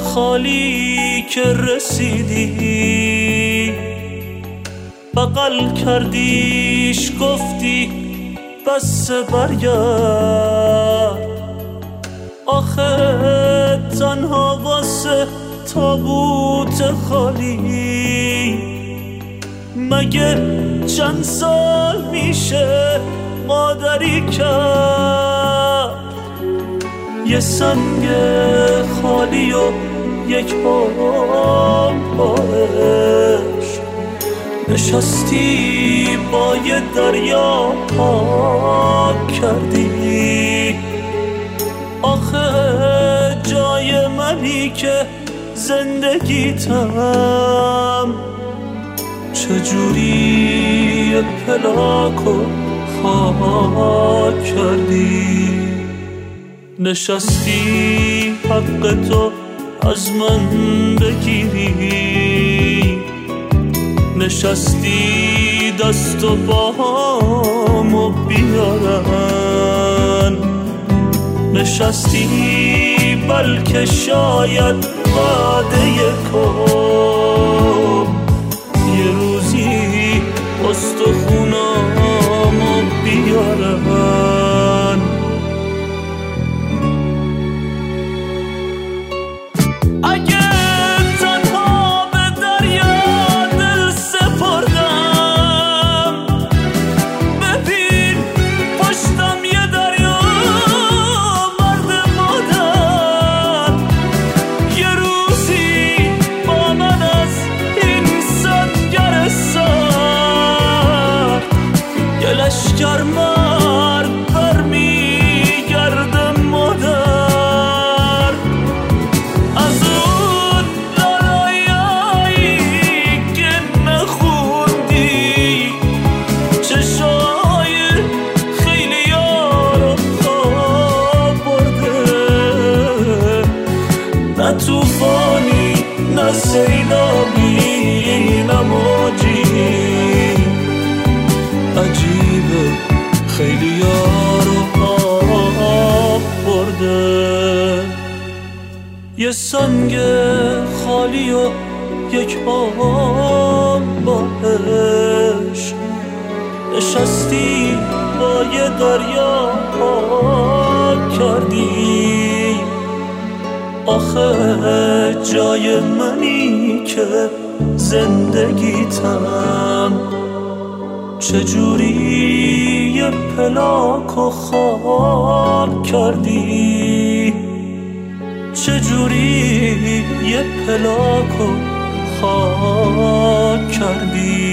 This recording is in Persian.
خالی که رسیدی بغل کردیش گفتی بس برگرد. آخه تنها واسه تابوت خالی مگه چند سال میشه مادری کرد؟ یه سنگ خالی و یک بام باش نشستی با یه دریا پاک کردی. آخه جای منی که زندگیتم چجوری پلاکو خاک کردی؟ نشستی حق تو از من بگیری، نشستی دست و پاهامو بیارن، نشستی بلکه شاید وعده کن یه روزی استخونامو بیارن. اگه تنها به دریا دل سپردم، ببین پشتم یه دریا مرد مادر، یه روزی با من از این سنگر سر یه لشکر مرد برمیگرده مادر. نه توفانی نه سیلابی نه موجی، عجیبه خیلی یارو آب برده. یه سنگ خالی و یک بام باش نشستی با یه دریا پاک کردی. آخه جای منی که زندگیتم چجوری یه پلاکو خاک کردی؟ چجوری یه پلاکو خاک کردی؟